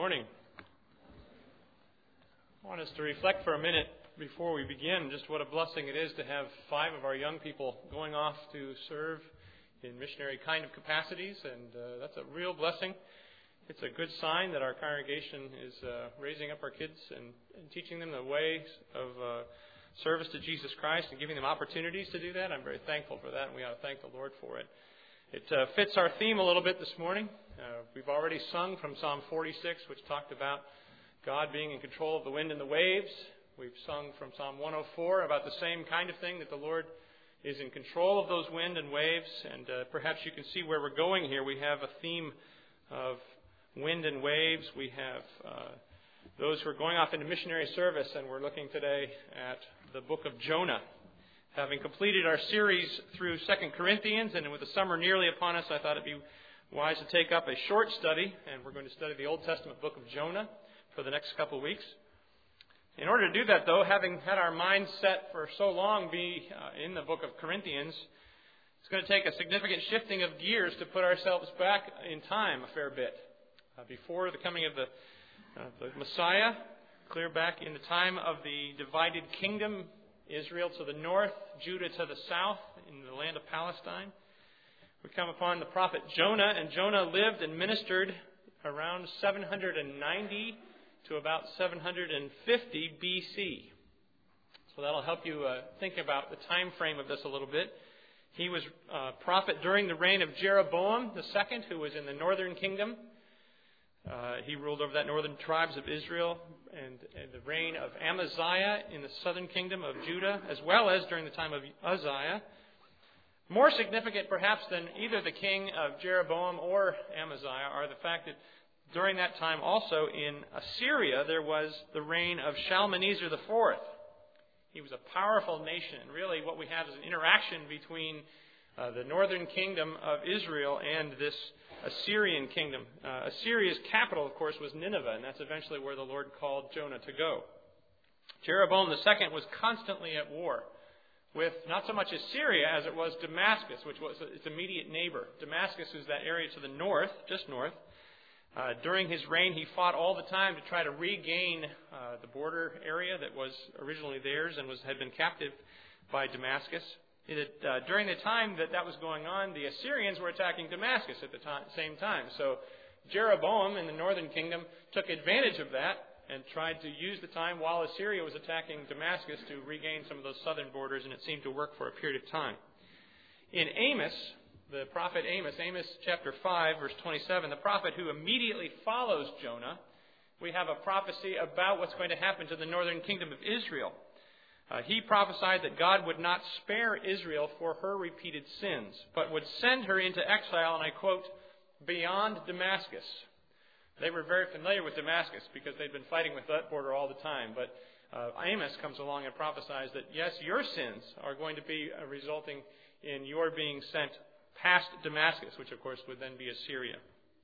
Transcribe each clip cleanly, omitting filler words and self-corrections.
morning. I want us to reflect for a minute before we begin just what a blessing it is to have 5 of our young people going off to serve in missionary kind of capacities, and that's a real blessing. It's a good sign that our congregation is raising up our kids and teaching them the ways of service to Jesus Christ and giving them opportunities to do that. I'm very thankful for that, and we ought to thank the Lord for it. It fits our theme a little bit this morning. We've already sung from Psalm 46, which talked about God being in control of the wind and the waves. We've sung from Psalm 104 about the same kind of thing, that the Lord is in control of those wind and waves. And perhaps you can see where we're going here. We have a theme of wind and waves. We have those who are going off into missionary service, and we're looking today at the book of Jonah. Having completed our series through 2 Corinthians, and with the summer nearly upon us, I thought it'd be wise to take up a short study, and we're going to study the Old Testament book of Jonah for the next couple of weeks. In order to do that, though, having had our minds set for so long be in the book of Corinthians, it's going to take a significant shifting of gears to put ourselves back in time a fair bit. Before the coming of the Messiah, clear back in the time of the divided kingdom, Israel to the north, Judah to the south, in the land of Palestine. We come upon the prophet Jonah, and Jonah lived and ministered around 790 to about 750 BC. So that'll help you think about the time frame of this a little bit. He was a prophet during the reign of Jeroboam II, who was in the northern kingdom. He ruled over that northern tribes of Israel, and the reign of Amaziah in the southern kingdom of Judah, as well as during the time of Uzziah. More significant, perhaps, than either the king of Jeroboam or Amaziah are the fact that during that time also in Assyria there was the reign of Shalmaneser IV. He was a powerful nation, and really what we have is an interaction between the northern kingdom of Israel and this Assyrian kingdom. Assyria's capital, of course, was Nineveh, and that's eventually where the Lord called Jonah to go. Jeroboam II was constantly at war with not so much Assyria as it was Damascus, which was its immediate neighbor. Damascus is that area to the north, just north. During his reign, he fought all the time to try to regain the border area that was originally theirs and had been captive by Damascus. During the time that was going on, the Assyrians were attacking Damascus at the same time. So Jeroboam in the northern kingdom took advantage of that and tried to use the time while Assyria was attacking Damascus to regain some of those southern borders, and it seemed to work for a period of time. In Amos, the prophet Amos chapter 5, verse 27, the prophet who immediately follows Jonah, we have a prophecy about what's going to happen to the northern kingdom of Israel. He prophesied that God would not spare Israel for her repeated sins, but would send her into exile, and I quote, beyond Damascus. They were very familiar with Damascus because they'd been fighting with that border all the time. But Amos comes along and prophesies that, yes, your sins are going to be resulting in your being sent past Damascus, which, of course, would then be Assyria.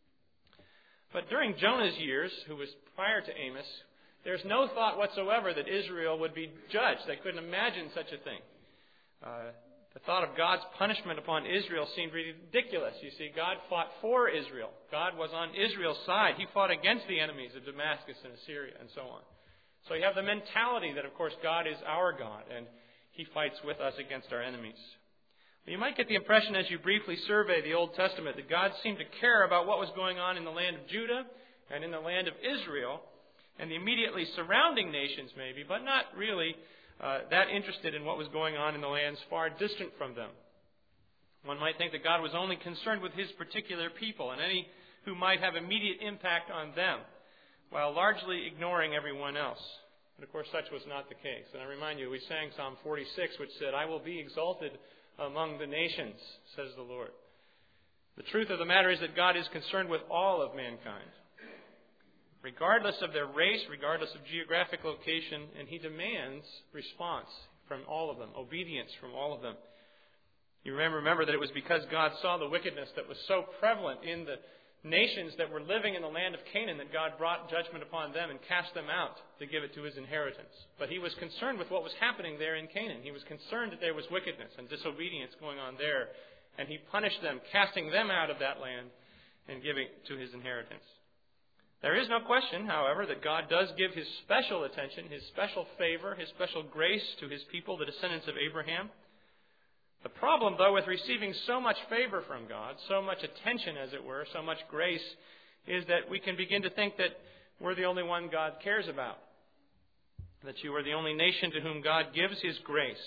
But during Jonah's years, who was prior to Amos, there's no thought whatsoever that Israel would be judged. They couldn't imagine such a thing. The thought of God's punishment upon Israel seemed ridiculous. You see, God fought for Israel. God was on Israel's side. He fought against the enemies of Damascus and Assyria and so on. So you have the mentality that, of course, God is our God, and He fights with us against our enemies. You might get the impression as you briefly survey the Old Testament that God seemed to care about what was going on in the land of Judah and in the land of Israel, and the immediately surrounding nations maybe, but not really that interested in what was going on in the lands far distant from them. One might think that God was only concerned with His particular people and any who might have immediate impact on them, while largely ignoring everyone else. And of course, such was not the case. And I remind you, we sang Psalm 46, which said, I will be exalted among the nations, says the Lord. The truth of the matter is that God is concerned with all of mankind, regardless of their race, regardless of geographic location, and He demands response from all of them, obedience from all of them. You remember that it was because God saw the wickedness that was so prevalent in the nations that were living in the land of Canaan that God brought judgment upon them and cast them out to give it to His inheritance. But He was concerned with what was happening there in Canaan. He was concerned that there was wickedness and disobedience going on there, and He punished them, casting them out of that land and giving it to His inheritance. There is no question, however, that God does give His special attention, His special favor, His special grace to His people, the descendants of Abraham. The problem, though, with receiving so much favor from God, so much attention, as it were, so much grace, is that we can begin to think that we're the only one God cares about. That you are the only nation to whom God gives His grace.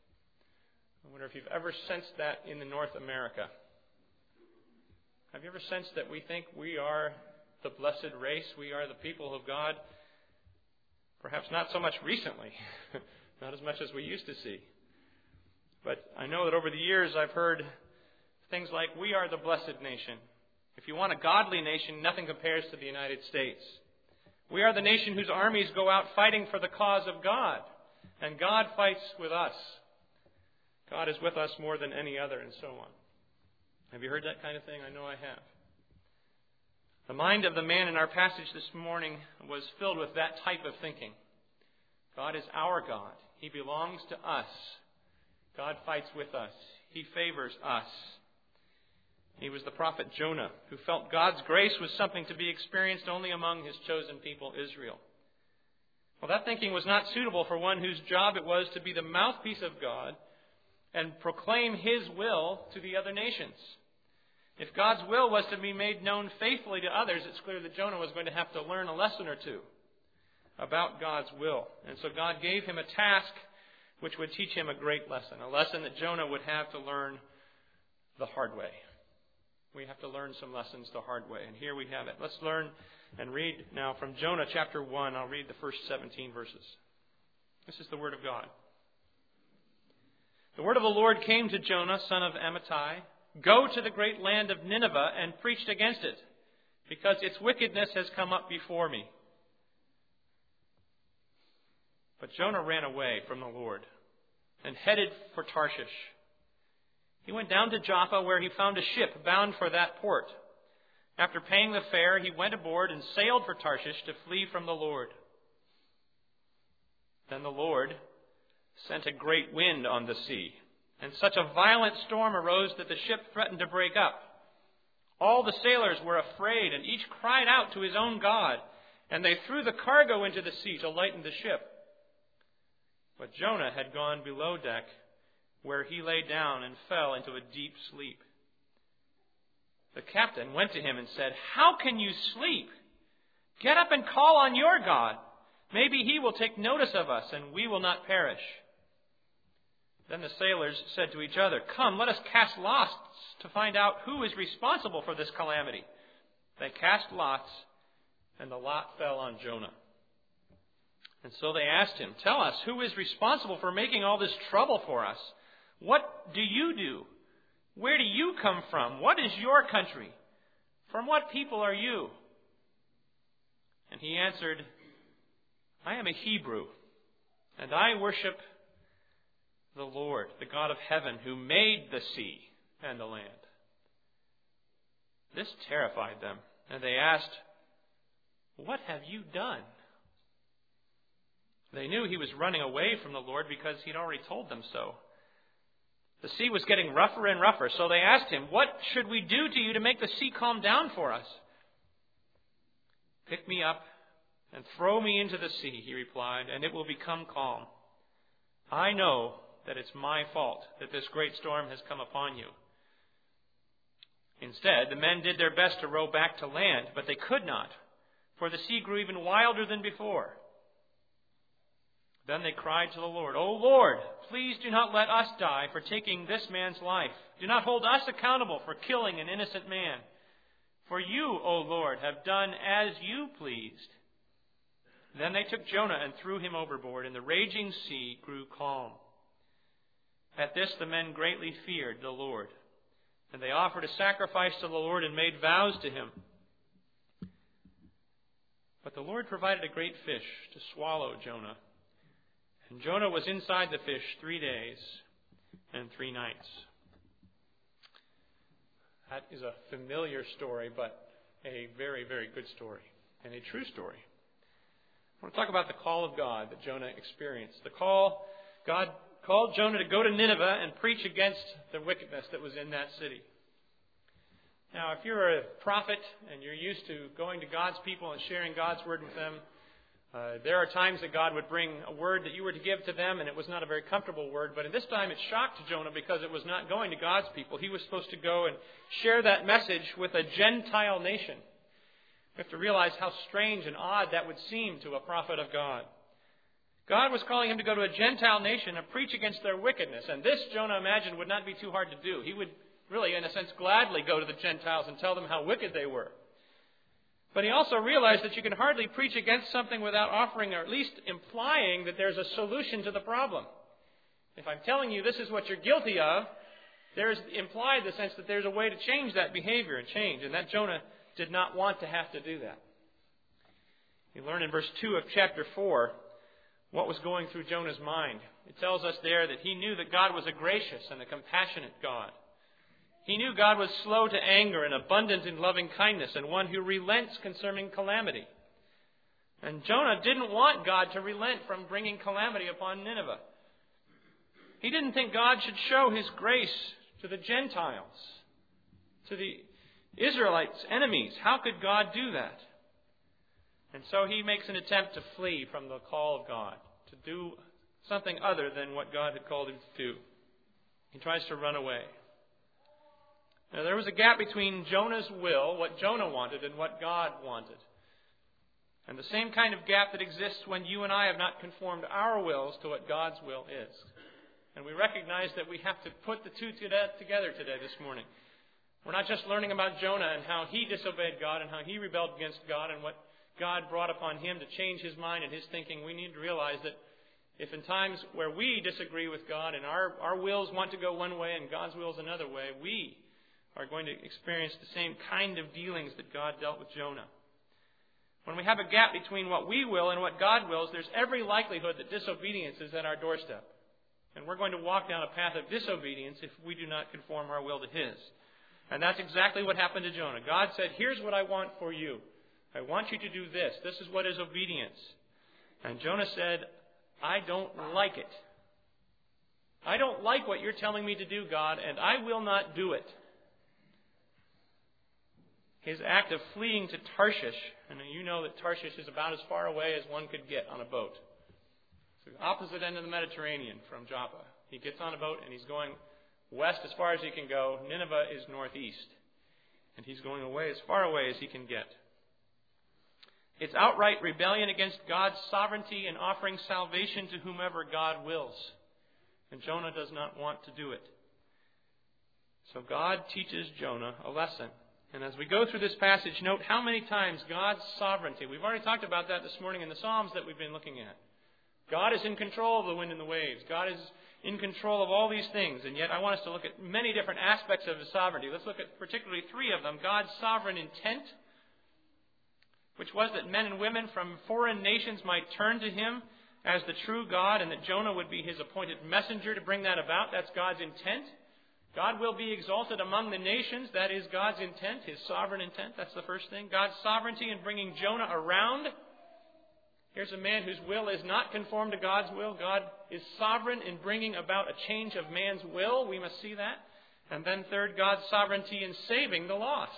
I wonder if you've ever sensed that in the North America. Have you ever sensed that we think we are the blessed race, we are the people of God? Perhaps not so much recently, not as much as we used to see. But I know that over the years I've heard things like, we are the blessed nation. If you want a godly nation, nothing compares to the United States. We are the nation whose armies go out fighting for the cause of God, and God fights with us. God is with us more than any other, and so on. Have you heard that kind of thing? I know I have. The mind of the man in our passage this morning was filled with that type of thinking. God is our God. He belongs to us. God fights with us. He favors us. He was the prophet Jonah, who felt God's grace was something to be experienced only among His chosen people, Israel. Well, that thinking was not suitable for one whose job it was to be the mouthpiece of God and proclaim His will to the other nations. If God's will was to be made known faithfully to others, it's clear that Jonah was going to have to learn a lesson or two about God's will. And so God gave him a task which would teach him a great lesson, a lesson that Jonah would have to learn the hard way. We have to learn some lessons the hard way. And here we have it. Let's learn and read now from Jonah chapter 1. I'll read the first 17 verses. This is the word of God. The word of the Lord came to Jonah, son of Amittai. Go to the great land of Nineveh and preach against it, because its wickedness has come up before me. But Jonah ran away from the Lord and headed for Tarshish. He went down to Joppa, where he found a ship bound for that port. After paying the fare, he went aboard and sailed for Tarshish to flee from the Lord. Then the Lord sent a great wind on the sea, and such a violent storm arose that the ship threatened to break up. All the sailors were afraid, and each cried out to his own God, and they threw the cargo into the sea to lighten the ship. But Jonah had gone below deck, where he lay down and fell into a deep sleep. The captain went to him and said, "How can you sleep? Get up and call on your God. Maybe He will take notice of us, and we will not perish." Then the sailors said to each other, "Come, let us cast lots to find out who is responsible for this calamity." They cast lots, and the lot fell on Jonah. And so they asked him, "Tell us, who is responsible for making all this trouble for us? What do you do? Where do you come from? What is your country? From what people are you?" And he answered, "I am a Hebrew, and I worship the Lord, the God of heaven, who made the sea and the land." This terrified them, and they asked, "What have you done?" They knew he was running away from the Lord because he'd already told them so. The sea was getting rougher and rougher, so they asked him, "What should we do to you to make the sea calm down for us?" "Pick me up and throw me into the sea," he replied, "and it will become calm. I know that it's my fault that this great storm has come upon you." Instead, the men did their best to row back to land, but they could not, for the sea grew even wilder than before. Then they cried to the Lord, "O Lord, please do not let us die for taking this man's life. Do not hold us accountable for killing an innocent man. For you, O Lord, have done as you pleased." Then they took Jonah and threw him overboard, and the raging sea grew calm. At this the men greatly feared the Lord, and they offered a sacrifice to the Lord and made vows to him. But the Lord provided a great fish to swallow Jonah. And Jonah was inside the fish 3 days and 3 nights. That is a familiar story, but a very, very good story and a true story. I want to talk about the call of God that Jonah experienced. The call, God called Jonah to go to Nineveh and preach against the wickedness that was in that city. Now, if you're a prophet and you're used to going to God's people and sharing God's word with them, there are times that God would bring a word that you were to give to them, and it was not a very comfortable word. But at this time, it shocked Jonah because it was not going to God's people. He was supposed to go and share that message with a Gentile nation. We have to realize how strange and odd that would seem to a prophet of God. God was calling him to go to a Gentile nation and preach against their wickedness. And this, Jonah imagined, would not be too hard to do. He would really, in a sense, gladly go to the Gentiles and tell them how wicked they were. But he also realized that you can hardly preach against something without offering, or at least implying, that there's a solution to the problem. If I'm telling you this is what you're guilty of, there's implied the sense that there's a way to change that behavior and change. And that Jonah did not want to have to do that. You learn in verse 2 of chapter 4 what was going through Jonah's mind. It tells us there that he knew that God was a gracious and a compassionate God. He knew God was slow to anger and abundant in loving kindness, and one who relents concerning calamity. And Jonah didn't want God to relent from bringing calamity upon Nineveh. He didn't think God should show his grace to the Gentiles, to the Israelites' enemies. How could God do that? And so he makes an attempt to flee from the call of God, to do something other than what God had called him to do. He tries to run away. Now, there was a gap between Jonah's will, what Jonah wanted, and what God wanted. And the same kind of gap that exists when you and I have not conformed our wills to what God's will is. And we recognize that we have to put the two together today, this morning. We're not just learning about Jonah and how he disobeyed God and how he rebelled against God and what God brought upon him to change his mind and his thinking. We need to realize that if in times where we disagree with God and our wills want to go one way and God's will is another way, we are going to experience the same kind of dealings that God dealt with Jonah. When we have a gap between what we will and what God wills, there's every likelihood that disobedience is at our doorstep. And we're going to walk down a path of disobedience if we do not conform our will to his. And that's exactly what happened to Jonah. God said, here's what I want for you. I want you to do this. This is what is obedience. And Jonah said, I don't like it. I don't like what you're telling me to do, God, and I will not do it. His act of fleeing to Tarshish, and you know that Tarshish is about as far away as one could get on a boat. It's the opposite end of the Mediterranean from Joppa. He gets on a boat and he's going west as far as he can go. Nineveh is northeast. And he's going away as far away as he can get. It's outright rebellion against God's sovereignty and offering salvation to whomever God wills. And Jonah does not want to do it. So God teaches Jonah a lesson. And as we go through this passage, note how many times God's sovereignty, we've already talked about that this morning in the Psalms that we've been looking at. God is in control of the wind and the waves. God is in control of all these things. And yet I want us to look at many different aspects of his sovereignty. Let's look at particularly three of them. God's sovereign intent, which was that men and women from foreign nations might turn to him as the true God, and that Jonah would be his appointed messenger to bring that about. That's God's intent. God will be exalted among the nations. That is God's intent, his sovereign intent. That's the first thing. God's sovereignty in bringing Jonah around. Here's a man whose will is not conformed to God's will. God is sovereign in bringing about a change of man's will. We must see that. And then third, God's sovereignty in saving the lost.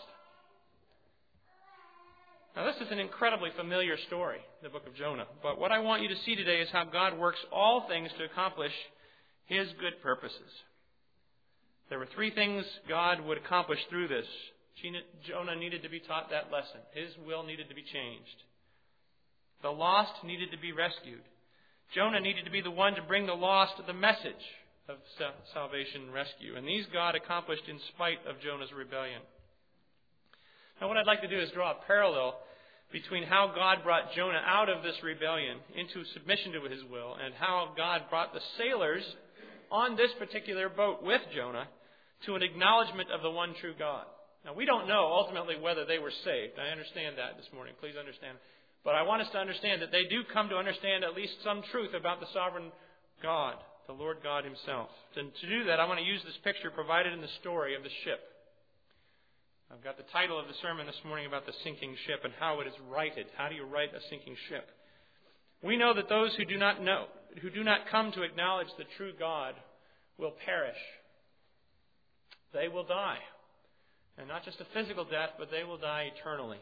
Now, this is an incredibly familiar story, the book of Jonah. But what I want you to see today is how God works all things to accomplish his good purposes. There were three things God would accomplish through this. Jonah needed to be taught that lesson. His will needed to be changed. The lost needed to be rescued. Jonah needed to be the one to bring the lost the message of salvation and rescue. And these God accomplished in spite of Jonah's rebellion. Now, what I'd like to do is draw a parallel between how God brought Jonah out of this rebellion into submission to his will and how God brought the sailors on this particular boat with Jonah to an acknowledgement of the one true God. Now, we don't know ultimately whether they were saved. I understand that this morning. Please understand. But I want us to understand that they do come to understand at least some truth about the sovereign God, the Lord God himself. And to do that, I want to use this picture provided in the story of the ship. I've got the title of the sermon this morning about the sinking ship and how it is righted. How do you right a sinking ship? We know that those who do not come to acknowledge the true God will perish. They will die. And not just a physical death, but they will die eternally.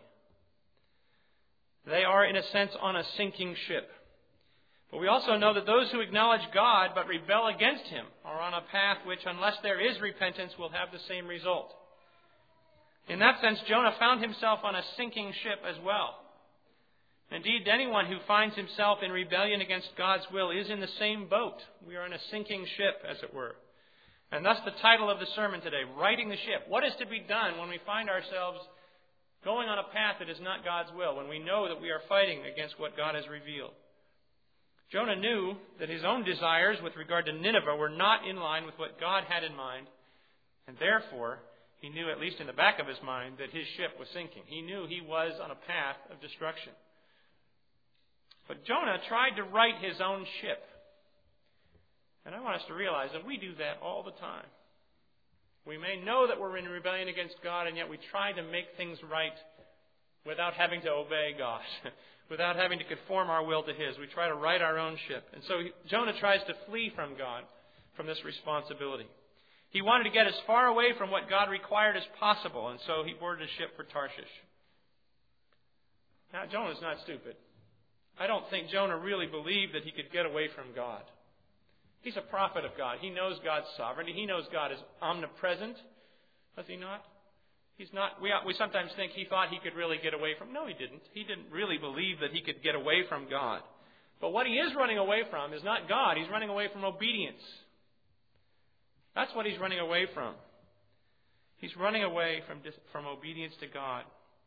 They are, in a sense, on a sinking ship. But we also know that those who acknowledge God but rebel against Him are on a path which, unless there is repentance, will have the same result. In that sense, Jonah found himself on a sinking ship as well. Indeed, anyone who finds himself in rebellion against God's will is in the same boat. We are in a sinking ship, as it were. And thus the title of the sermon today, Righting the Ship. What is to be done when we find ourselves going on a path that is not God's will, when we know that we are fighting against what God has revealed? Jonah knew that his own desires with regard to Nineveh were not in line with what God had in mind, and therefore he knew, at least in the back of his mind, that his ship was sinking. He knew he was on a path of destruction. But Jonah tried to right his own ship. And I want us to realize that we do that all the time. We may know that we're in rebellion against God, and yet we try to make things right without having to obey God, without having to conform our will to His. We try to right our own ship. And so Jonah tries to flee from God, from this responsibility. He wanted to get as far away from what God required as possible, and so he boarded a ship for Tarshish. Now, Jonah's not stupid. I don't think Jonah really believed that he could get away from God. He's a prophet of God. He knows God's sovereignty. He knows God is omnipresent. Does he not? He's not. We sometimes think he thought he could really get away from. No, he didn't. He didn't really believe that he could get away from God. But what he is running away from is not God. He's running away from obedience. That's what he's running away from. He's running away from obedience to God.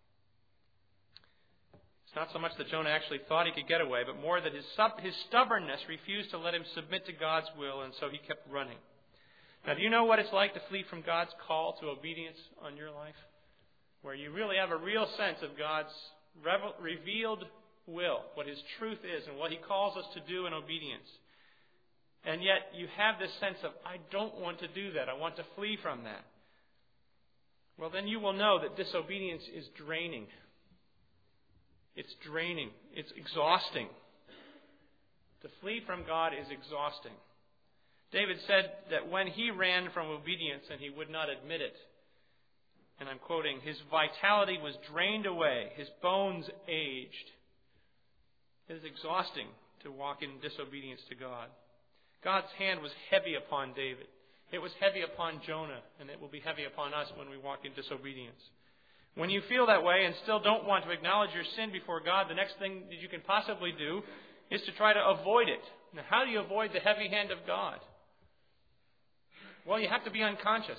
It's not so much that Jonah actually thought he could get away, but more that his stubbornness refused to let him submit to God's will, and so he kept running. Now, do you know what it's like to flee from God's call to obedience on your life? Where you really have a real sense of God's revealed will, what His truth is, and what He calls us to do in obedience. And yet you have this sense of, I don't want to do that. I want to flee from that. Well, then you will know that disobedience is draining. It's draining. It's exhausting. To flee from God is exhausting. David said that when he ran from obedience and he would not admit it, and I'm quoting, his vitality was drained away, his bones aged. It is exhausting to walk in disobedience to God. God's hand was heavy upon David. It was heavy upon Jonah, and it will be heavy upon us when we walk in disobedience. When you feel that way and still don't want to acknowledge your sin before God, the next thing that you can possibly do is to try to avoid it. Now, how do you avoid the heavy hand of God? Well, you have to be unconscious.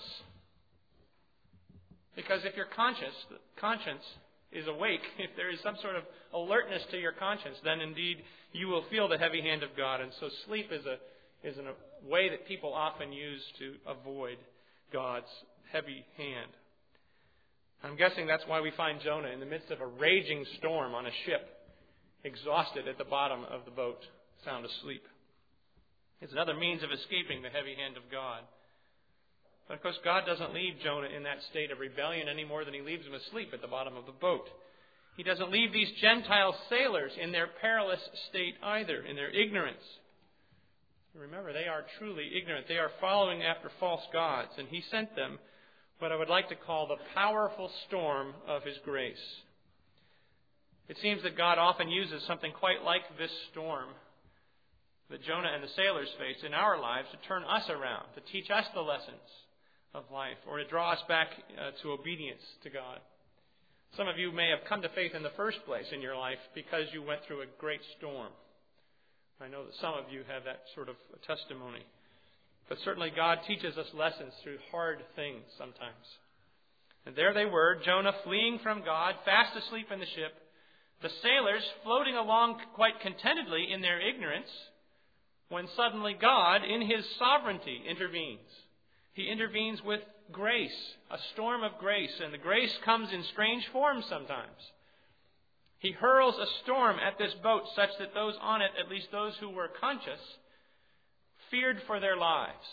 Because if your conscience is awake, if there is some sort of alertness to your conscience, then indeed you will feel the heavy hand of God. And so sleep is a way that people often use to avoid God's heavy hand. I'm guessing that's why we find Jonah in the midst of a raging storm on a ship, exhausted at the bottom of the boat, sound asleep. It's another means of escaping the heavy hand of God. But of course, God doesn't leave Jonah in that state of rebellion any more than He leaves him asleep at the bottom of the boat. He doesn't leave these Gentile sailors in their perilous state either, in their ignorance. Remember, they are truly ignorant. They are following after false gods, and He sent them what I would like to call the powerful storm of His grace. It seems that God often uses something quite like this storm that Jonah and the sailors faced in our lives to turn us around, to teach us the lessons of life, or to draw us back to obedience to God. Some of you may have come to faith in the first place in your life because you went through a great storm. I know that some of you have that sort of testimony. But certainly God teaches us lessons through hard things sometimes. And there they were, Jonah fleeing from God, fast asleep in the ship, the sailors floating along quite contentedly in their ignorance, when suddenly God, in His sovereignty, intervenes. He intervenes with grace, a storm of grace, and the grace comes in strange forms sometimes. He hurls a storm at this boat such that those on it, at least those who were conscious, feared for their lives.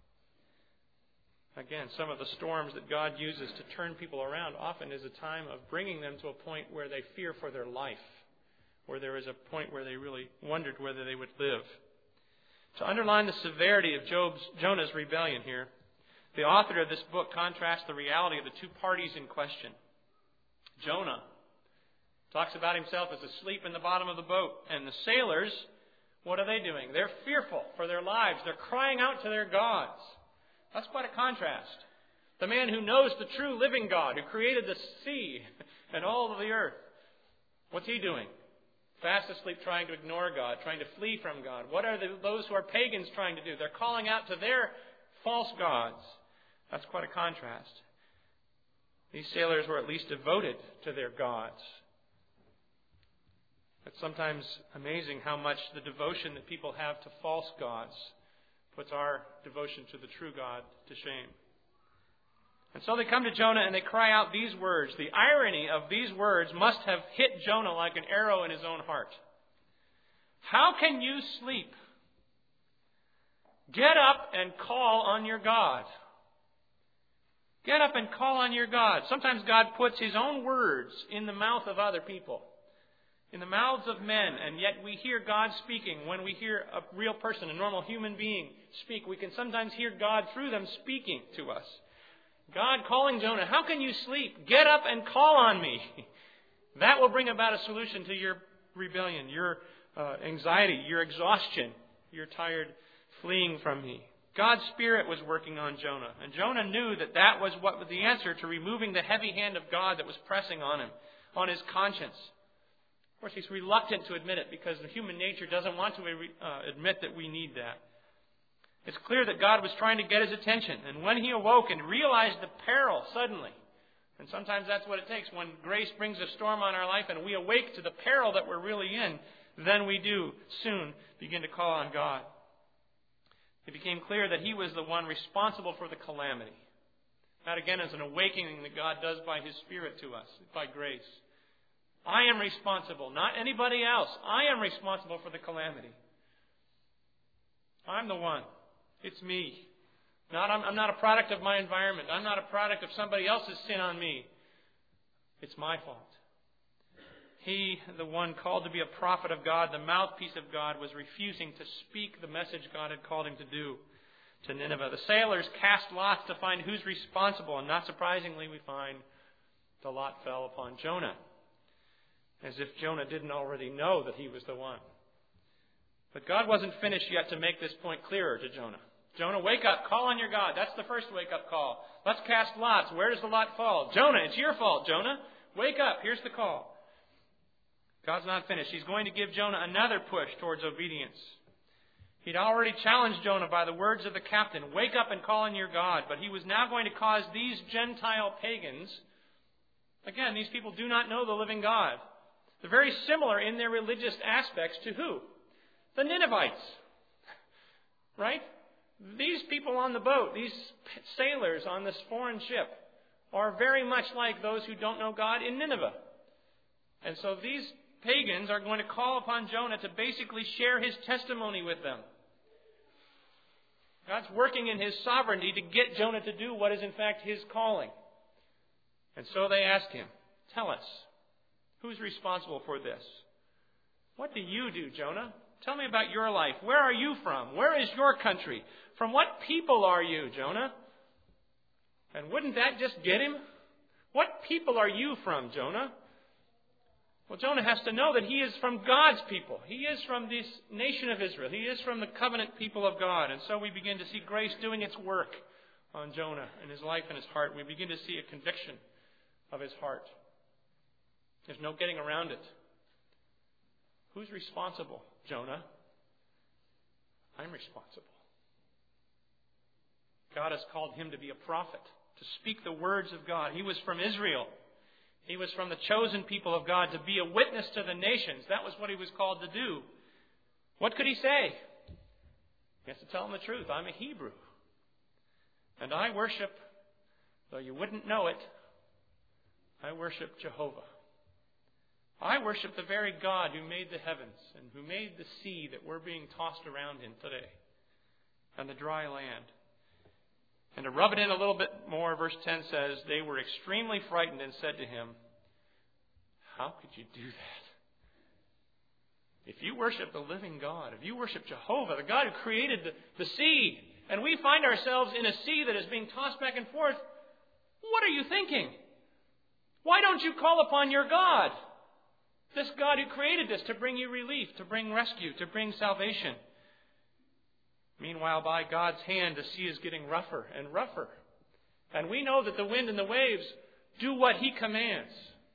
Again, some of the storms that God uses to turn people around often is a time of bringing them to a point where they fear for their life, where there is a point where they really wondered whether they would live. To underline the severity of Jonah's rebellion here, The author of this book contrasts the reality of the two parties in question. Jonah talks about himself as asleep in the bottom of the boat. And the sailors, what are they doing? They're fearful for their lives. They're crying out to their gods. That's quite a contrast. The man who knows the true living God, who created the sea and all of the earth, what's he doing? Fast asleep, trying to ignore God, trying to flee from God. What are those who are pagans trying to do? They're calling out to their false gods. That's quite a contrast. These sailors were at least devoted to their gods. It's sometimes amazing how much the devotion that people have to false gods puts our devotion to the true God to shame. And so they come to Jonah and they cry out these words. The irony of these words must have hit Jonah like an arrow in his own heart. How can you sleep? Get up and call on your God. Get up and call on your God. Sometimes God puts His own words in the mouth of other people, in the mouths of men, and yet we hear God speaking. When we hear a real person, a normal human being speak, we can sometimes hear God through them speaking to us. God calling Jonah, how can you sleep? Get up and call on me. That will bring about a solution to your rebellion, your anxiety, your exhaustion. You're tired fleeing from me. God's Spirit was working on Jonah. And Jonah knew that that was what was the answer to removing the heavy hand of God that was pressing on him, on his conscience. Of course, he's reluctant to admit it because the human nature doesn't want to admit that we need that. It's clear that God was trying to get his attention. And when he awoke and realized the peril suddenly, and sometimes that's what it takes when grace brings a storm on our life and we awake to the peril that we're really in, then we do soon begin to call on God. It became clear that he was the one responsible for the calamity. That again is an awakening that God does by His Spirit to us, by grace. I am responsible, not anybody else. I am responsible for the calamity. I'm the one. It's me. I'm not a product of my environment. I'm not a product of somebody else's sin on me. It's my fault. He, the one called to be a prophet of God, the mouthpiece of God, was refusing to speak the message God had called him to do to Nineveh. The sailors cast lots to find who's responsible, and not surprisingly, we find the lot fell upon Jonah, as if Jonah didn't already know that he was the one. But God wasn't finished yet to make this point clearer to Jonah. Jonah, wake up, call on your God. That's the first wake-up call. Let's cast lots. Where does the lot fall? Jonah, it's your fault, Jonah. Wake up, here's the call. God's not finished. He's going to give Jonah another push towards obedience. He'd already challenged Jonah by the words of the captain, wake up and call on your God. But he was now going to cause these Gentile pagans, again, these people do not know the living God. They're very similar in their religious aspects to who? The Ninevites. Right? These people on the boat, these sailors on this foreign ship, are very much like those who don't know God in Nineveh. And so these pagans are going to call upon Jonah to basically share his testimony with them. God's working in His sovereignty to get Jonah to do what is in fact His calling. And so they ask him, tell us, who's responsible for this? What do you do, Jonah? Tell me about your life. Where are you from? Where is your country? From what people are you, Jonah? And wouldn't that just get him? What people are you from, Jonah? Well, Jonah has to know that he is from God's people. He is from this nation of Israel. He is from the covenant people of God. And so we begin to see grace doing its work on Jonah and his life and his heart. We begin to see a conviction of his heart. There's no getting around it. Who's responsible, Jonah? I'm responsible. God has called him to be a prophet, to speak the words of God. He was from Israel. He was from the chosen people of God to be a witness to the nations. That was what he was called to do. What could he say? He has to tell them the truth. I'm a Hebrew. And I worship, though you wouldn't know it, I worship Jehovah. I worship the very God who made the heavens and who made the sea that we're being tossed around in today and the dry land. And to rub it in a little bit more, verse 10 says, they were extremely frightened and said to him, how could you do that? If you worship the living God, if you worship Jehovah, the God who created the sea and we find ourselves in a sea that is being tossed back and forth, what are you thinking? Why don't you call upon your God? This God who created this to bring you relief, to bring rescue, to bring salvation. Meanwhile, by God's hand, the sea is getting rougher and rougher. And we know that the wind and the waves do what He commands.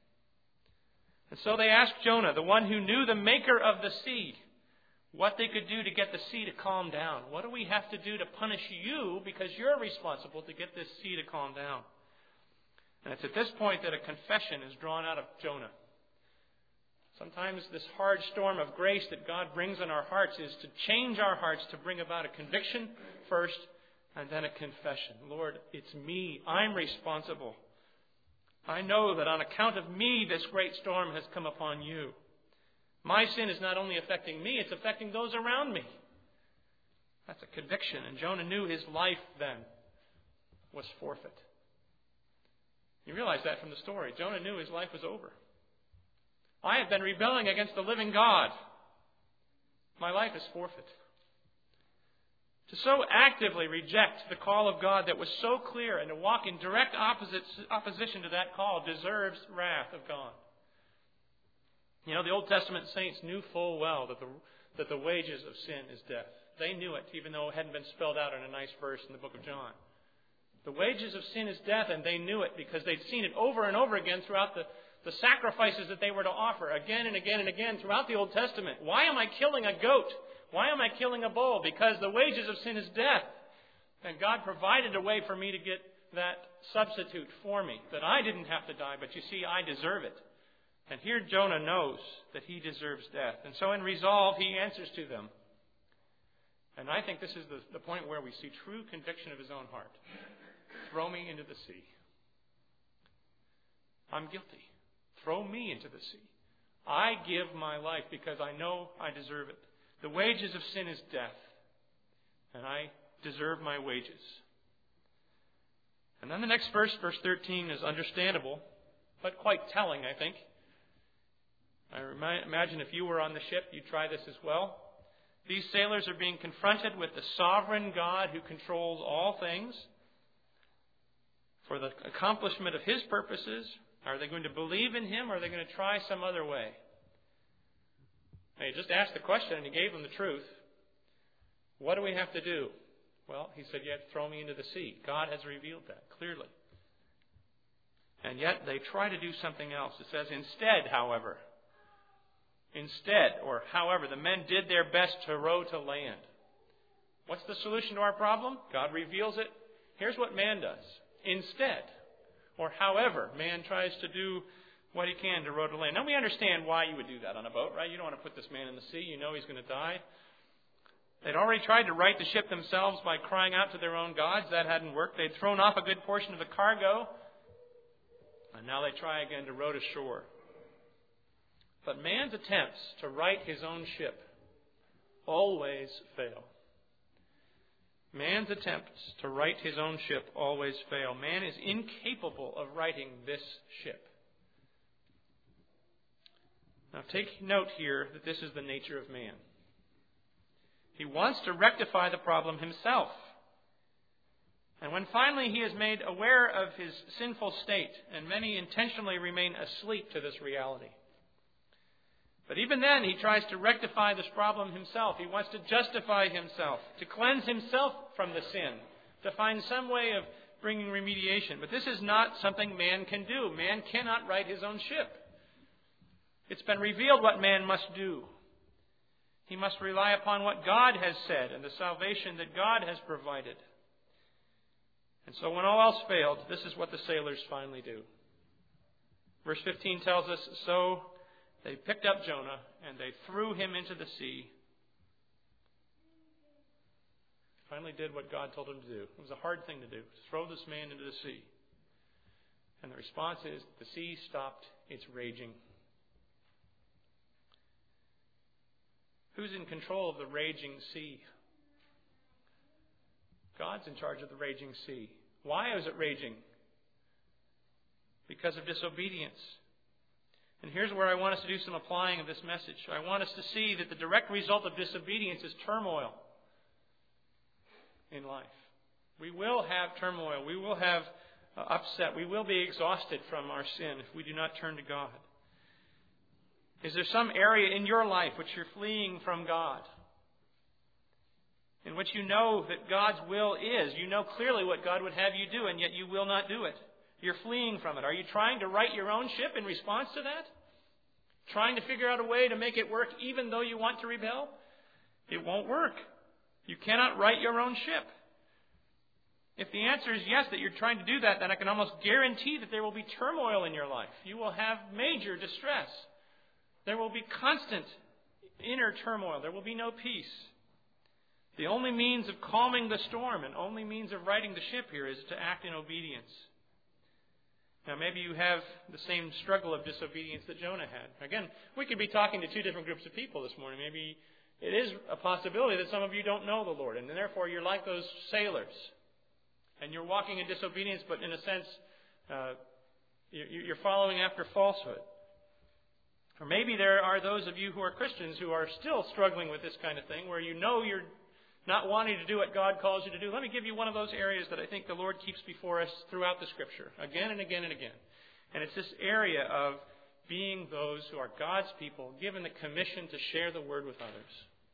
And so they asked Jonah, the one who knew the maker of the sea, what they could do to get the sea to calm down. What do we have to do to punish you because you're responsible to get this sea to calm down? And it's at this point that a confession is drawn out of Jonah. Sometimes this hard storm of grace that God brings in our hearts is to change our hearts, to bring about a conviction first and then a confession. Lord, it's me. I'm responsible. I know that on account of me this great storm has come upon you. My sin is not only affecting me, it's affecting those around me. That's a conviction. And Jonah knew his life then was forfeit. You realize that from the story. Jonah knew his life was over. I have been rebelling against the living God. My life is forfeit. To so actively reject the call of God that was so clear and to walk in direct opposition to that call deserves wrath of God. You know, the Old Testament saints knew full well that the wages of sin is death. They knew it, even though it hadn't been spelled out in a nice verse in the book of John. The wages of sin is death, and they knew it because they'd seen it over and over again throughout the sacrifices that they were to offer again and again and again throughout the Old Testament. Why am I killing a goat? Why am I killing a bull? Because the wages of sin is death. And God provided a way for me to get that substitute for me, that I didn't have to die, but you see, I deserve it. And here Jonah knows that he deserves death. And so in resolve, he answers to them. And I think this is the point where we see true conviction of his own heart. Throw me into the sea. I'm guilty. Throw me into the sea. I give my life because I know I deserve it. The wages of sin is death. And I deserve my wages. And then the next verse, verse 13, is understandable, but quite telling, I think. I imagine if you were on the ship, you'd try this as well. These sailors are being confronted with the sovereign God who controls all things. For the accomplishment of His purposes, are they going to believe in Him or are they going to try some other way? He just asked the question and He gave them the truth. What do we have to do? Well, He said, you have to throw me into the sea. God has revealed that clearly. And yet they try to do something else. It says, instead, however, the men did their best to row to land. What's the solution to our problem? God reveals it. Here's what man does. Instead, or however, man tries to do what he can to row to land. Now we understand why you would do that on a boat, right? You don't want to put this man in the sea. You know he's going to die. They'd already tried to right the ship themselves by crying out to their own gods. That hadn't worked. They'd thrown off a good portion of the cargo. And now they try again to row to shore. But man's attempts to right his own ship always fail. Man's attempts to right his own ship always fail. Man is incapable of righting this ship. Now take note here that this is the nature of man. He wants to rectify the problem himself. And when finally he is made aware of his sinful state, and many intentionally remain asleep to this reality. But even then, he tries to rectify this problem himself. He wants to justify himself, to cleanse himself from the sin, to find some way of bringing remediation. But this is not something man can do. Man cannot right his own ship. It's been revealed what man must do. He must rely upon what God has said and the salvation that God has provided. And so when all else failed, this is what the sailors finally do. Verse 15 tells us, so they picked up Jonah and they threw him into the sea. Finally did what God told him to do. It was a hard thing to do, to throw this man into the sea. And the response is the sea stopped its raging. Who's in control of the raging sea? God's in charge of the raging sea. Why is it raging? Because of disobedience. And here's where I want us to do some applying of this message. I want us to see that the direct result of disobedience is turmoil. in life. We will have turmoil. We will have upset. We will be exhausted from our sin if we do not turn to God. Is there some area in your life which you're fleeing from God? In which you know that God's will is. You know clearly what God would have you do, and yet you will not do it. You're fleeing from it. Are you trying to right your own ship in response to that? Trying to figure out a way to make it work even though you want to rebel? It won't work. You cannot right your own ship. If the answer is yes, that you're trying to do that, then I can almost guarantee that there will be turmoil in your life. You will have major distress. There will be constant inner turmoil. There will be no peace. The only means of calming the storm and only means of righting the ship here is to act in obedience. Now, maybe you have the same struggle of disobedience that Jonah had. Again, we could be talking to two different groups of people this morning. Maybe it is a possibility that some of you don't know the Lord, and therefore you're like those sailors. And you're walking in disobedience, but in a sense, you're following after falsehood. Or maybe there are those of you who are Christians who are still struggling with this kind of thing, where you know you're not wanting to do what God calls you to do. Let me give you one of those areas that I think the Lord keeps before us throughout the Scripture, again and again and again. And it's this area of being those who are God's people, given the commission to share the Word with others.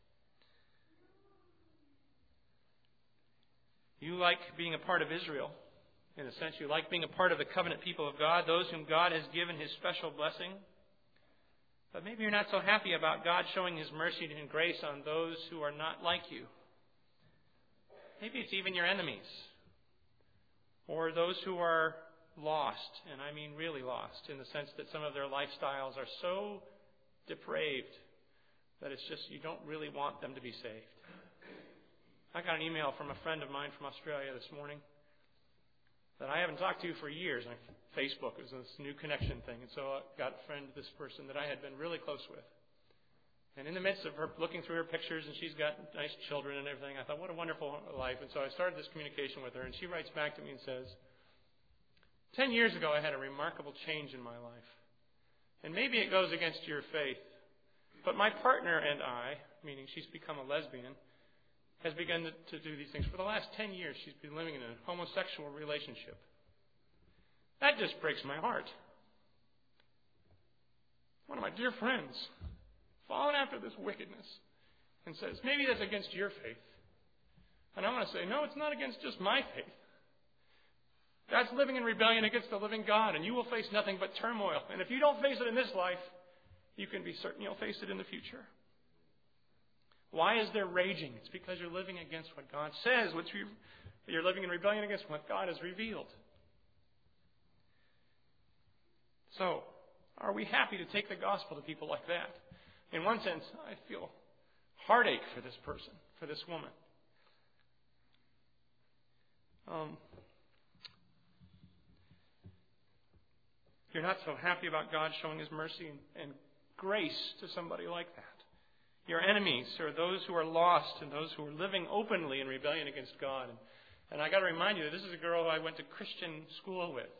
You like being a part of Israel. In a sense, you like being a part of the covenant people of God, those whom God has given His special blessing. But maybe you're not so happy about God showing His mercy and grace on those who are not like you. Maybe it's even your enemies. Or those who are lost, and I mean really lost, in the sense that some of their lifestyles are so depraved that it's just you don't really want them to be saved. I got an email from a friend of mine from Australia this morning that I haven't talked to for years on Facebook. It was this new connection thing. And so I got a friend, this person that I had been really close with. And in the midst of her looking through her pictures, and she's got nice children and everything, I thought, what a wonderful life. And so I started this communication with her, and she writes back to me and says, 10 years ago I had a remarkable change in my life. And maybe it goes against your faith, but my partner and I, meaning she's become a lesbian, has begun to do these things. For the last 10 years, she's been living in a homosexual relationship. That just breaks my heart. One of my dear friends, fallen after this wickedness, and says, maybe that's against your faith. And I want to say, no, it's not against just my faith. That's living in rebellion against the living God, and you will face nothing but turmoil. And if you don't face it in this life, you can be certain you'll face it in the future. Why is there raging? It's because you're living against what God says. You're living in rebellion against what God has revealed. So, are we happy to take the gospel to people like that? In one sense, I feel heartache for this person, for this woman. You're not so happy about God showing His mercy and grace to somebody like that. Your enemies are those who are lost and those who are living openly in rebellion against God. And I got to remind you that this is a girl who I went to Christian school with.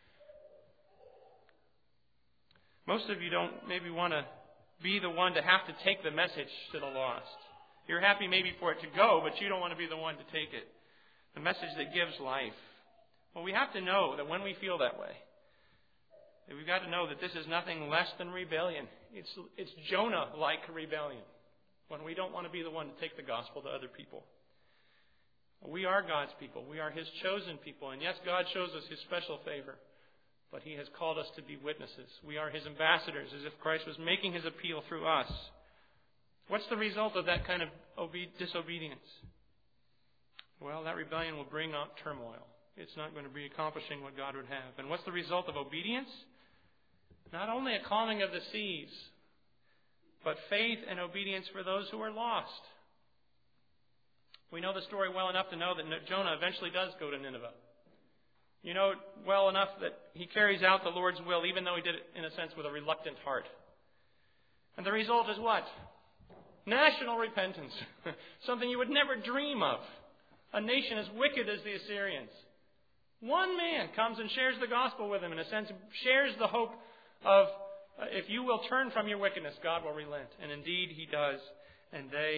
Most of you don't maybe want to be the one to have to take the message to the lost. You're happy maybe for it to go, but you don't want to be the one to take it. The message that gives life. Well, we have to know that when we feel that way, that we've got to know that this is nothing less than rebellion. It's Jonah-like rebellion. When we don't want to be the one to take the gospel to other people. We are God's people. We are His chosen people. And yes, God shows us His special favor. But He has called us to be witnesses. We are His ambassadors, as if Christ was making His appeal through us. What's the result of that kind of disobedience? Well, that rebellion will bring out turmoil. It's not going to be accomplishing what God would have. And what's the result of obedience? Not only a calming of the seas, but faith and obedience for those who are lost. We know the story well enough to know that Jonah eventually does go to Nineveh. You know well enough that he carries out the Lord's will, even though he did it, in a sense, with a reluctant heart. And the result is what? National repentance. Something you would never dream of. A nation as wicked as the Assyrians. One man comes and shares the gospel with him, in a sense, shares the hope of, if you will turn from your wickedness, God will relent. And indeed He does. And they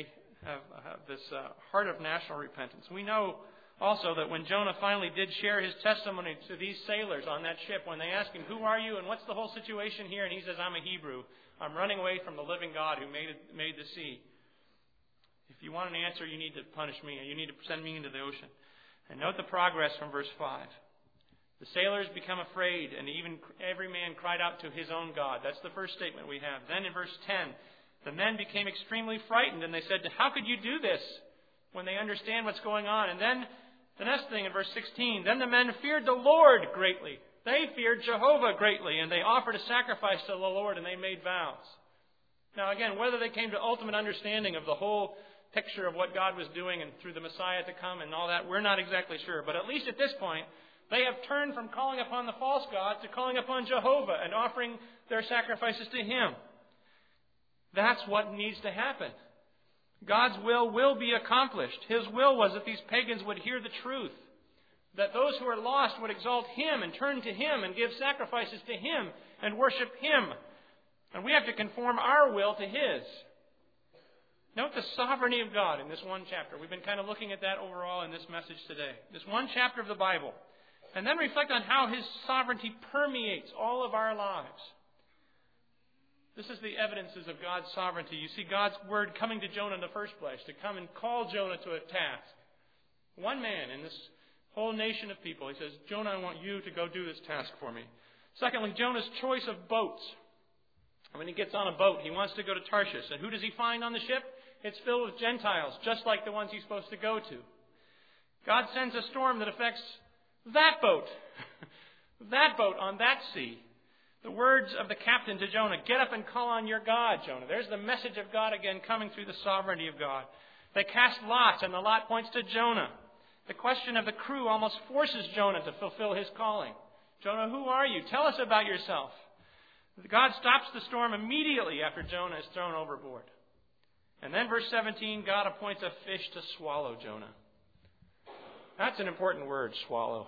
have this heart of national repentance. We know also that when Jonah finally did share his testimony to these sailors on that ship, when they asked him, "Who are you and what's the whole situation here?" and he says, "I'm a Hebrew. I'm running away from the living God who made the sea. If you want an answer, you need to punish me, and you need to send me into the ocean." And note the progress from verse 5. The sailors become afraid, and even every man cried out to his own God. That's the first statement we have. Then in verse 10, the men became extremely frightened, and they said, "How could you do this?" when they understand what's going on. And then the next thing in verse 16, then the men feared the Lord greatly. They feared Jehovah greatly, and they offered a sacrifice to the Lord, and they made vows. Now again, whether they came to ultimate understanding of the whole picture of what God was doing and through the Messiah to come and all that, we're not exactly sure. But at least at this point, they have turned from calling upon the false god to calling upon Jehovah and offering their sacrifices to Him. That's what needs to happen. God's will be accomplished. His will was that these pagans would hear the truth, that those who are lost would exalt Him and turn to Him and give sacrifices to Him and worship Him. And we have to conform our will to His. Note the sovereignty of God in this one chapter. We've been kind of looking at that overall in this message today. This one chapter of the Bible. And then reflect on how His sovereignty permeates all of our lives. This is the evidences of God's sovereignty. You see God's word coming to Jonah in the first place, to come and call Jonah to a task. One man in this whole nation of people. He says, "Jonah, I want you to go do this task for me." Secondly, Jonah's choice of boats. When he gets on a boat, he wants to go to Tarshish. And who does he find on the ship? It's filled with Gentiles, just like the ones he's supposed to go to. God sends a storm that affects that boat. That boat on that sea. The words of the captain to Jonah, "Get up and call on your God, Jonah." There's the message of God again coming through the sovereignty of God. They cast lots, and the lot points to Jonah. The question of the crew almost forces Jonah to fulfill his calling. "Jonah, who are you? Tell us about yourself." God stops the storm immediately after Jonah is thrown overboard. And then verse 17, God appoints a fish to swallow Jonah. That's an important word, swallow.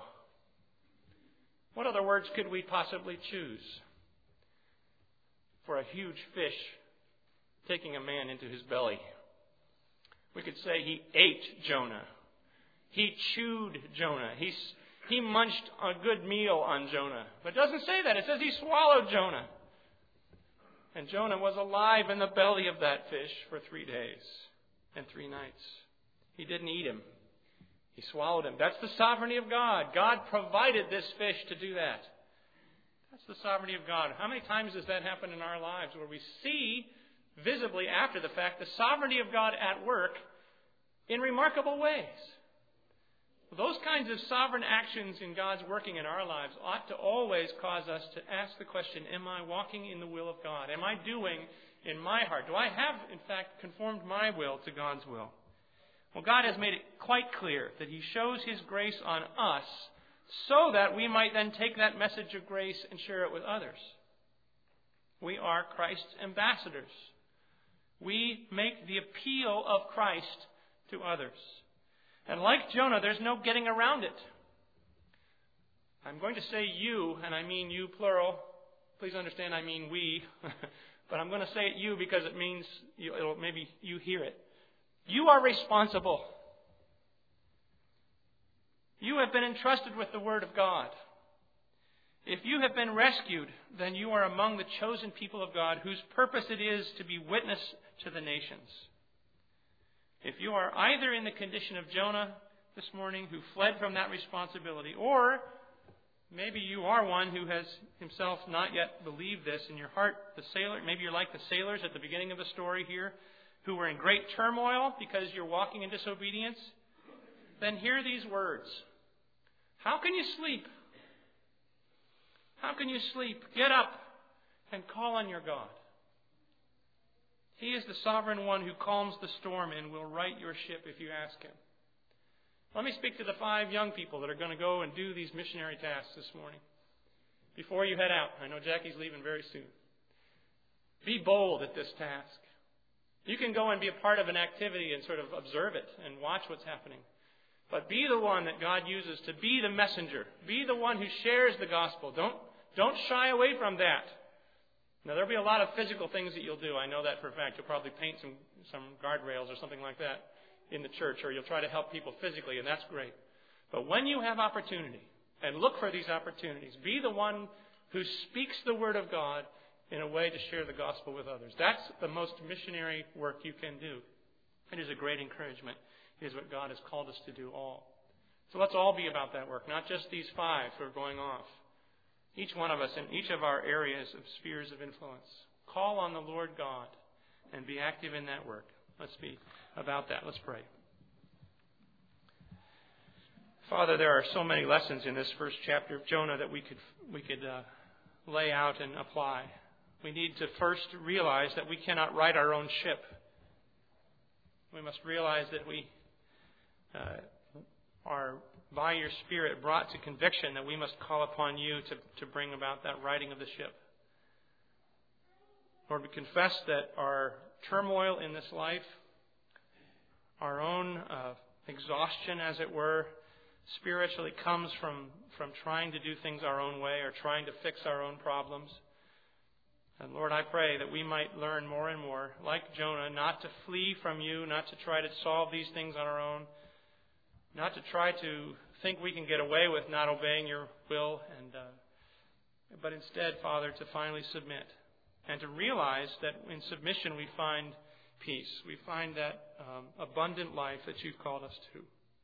What other words could we possibly choose for a huge fish taking a man into his belly? We could say He ate Jonah. He chewed Jonah. He munched a good meal on Jonah. But it doesn't say that. It says He swallowed Jonah. And Jonah was alive in the belly of that fish for 3 days and 3 nights. He didn't eat him. He swallowed him. That's the sovereignty of God. God provided this fish to do that. That's the sovereignty of God. How many times does that happen in our lives where we see visibly after the fact the sovereignty of God at work in remarkable ways? Those kinds of sovereign actions in God's working in our lives ought to always cause us to ask the question, am I walking in the will of God? Am I doing in my heart? Do I have, in fact, conformed my will to God's will? Well, God has made it quite clear that He shows His grace on us so that we might then take that message of grace and share it with others. We are Christ's ambassadors. We make the appeal of Christ to others. And like Jonah, there's no getting around it. I'm going to say you, and I mean you plural. Please understand I mean we. But I'm going to say it you because it means maybe you hear it. You are responsible. You have been entrusted with the Word of God. If you have been rescued, then you are among the chosen people of God whose purpose it is to be witness to the nations. If you are either in the condition of Jonah this morning who fled from that responsibility, or maybe you are one who has himself not yet believed this in your heart, maybe you're like the sailors at the beginning of the story here who were in great turmoil because you're walking in disobedience, then hear these words. How can you sleep? How can you sleep? Get up and call on your God. He is the sovereign one who calms the storm and will right your ship if you ask Him. Let me speak to the 5 young people that are going to go and do these missionary tasks this morning. Before you head out, I know Jackie's leaving very soon. Be bold at this task. You can go and be a part of an activity and sort of observe it and watch what's happening. But be the one that God uses to be the messenger. Be the one who shares the gospel. Don't shy away from that. Now, there'll be a lot of physical things that you'll do. I know that for a fact. You'll probably paint some guardrails or something like that in the church, or you'll try to help people physically, and that's great. But when you have opportunity, and look for these opportunities, be the one who speaks the Word of God in a way to share the gospel with others. That's the most missionary work you can do. It is a great encouragement. It is what God has called us to do all. So let's all be about that work, not just these 5 who are going off. Each one of us in each of our areas of spheres of influence. Call on the Lord God and be active in that work. Let's be about that. Let's pray. Father, there are so many lessons in this first chapter of Jonah that we could lay out and apply. We need to first realize that we cannot right our own ship. We must realize that we are, by your Spirit, brought to conviction that we must call upon you to bring about that righting of the ship. Lord, we confess that our turmoil in this life, our own exhaustion, as it were, spiritually comes from trying to do things our own way or trying to fix our own problems. And Lord, I pray that we might learn more and more, like Jonah, not to flee from you, not to try to solve these things on our own, not to try to think we can get away with not obeying your will, but instead, Father, to finally submit and to realize that in submission we find peace. We find that abundant life that you've called us to.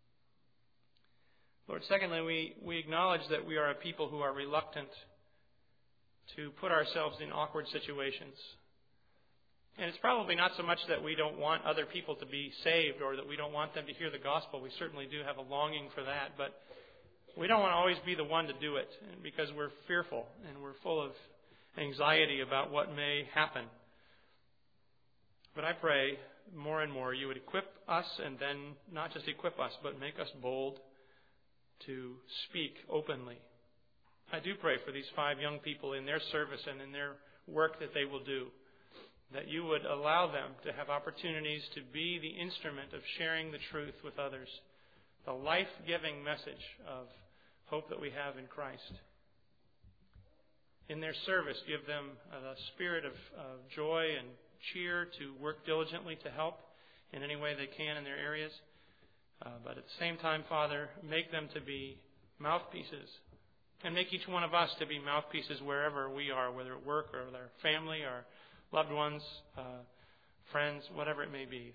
Lord, secondly, we acknowledge that we are a people who are reluctant to put ourselves in awkward situations. And it's probably not so much that we don't want other people to be saved or that we don't want them to hear the gospel. We certainly do have a longing for that. But we don't want to always be the one to do it because we're fearful and we're full of anxiety about what may happen. But I pray more and more you would equip us, and then not just equip us, but make us bold to speak openly. I do pray for these 5 young people in their service and in their work that they will do, that you would allow them to have opportunities to be the instrument of sharing the truth with others, the life-giving message of hope that we have in Christ. In their service, give them the spirit of joy and cheer to work diligently to help in any way they can in their areas. But at the same time, Father, make them to be mouthpieces. And make each one of us to be mouthpieces wherever we are, whether at work or with our family, our loved ones, friends, whatever it may be.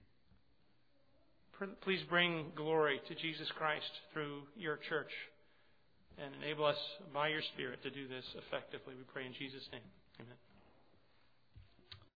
Please bring glory to Jesus Christ through your church and enable us by your Spirit to do this effectively. We pray in Jesus' name. Amen.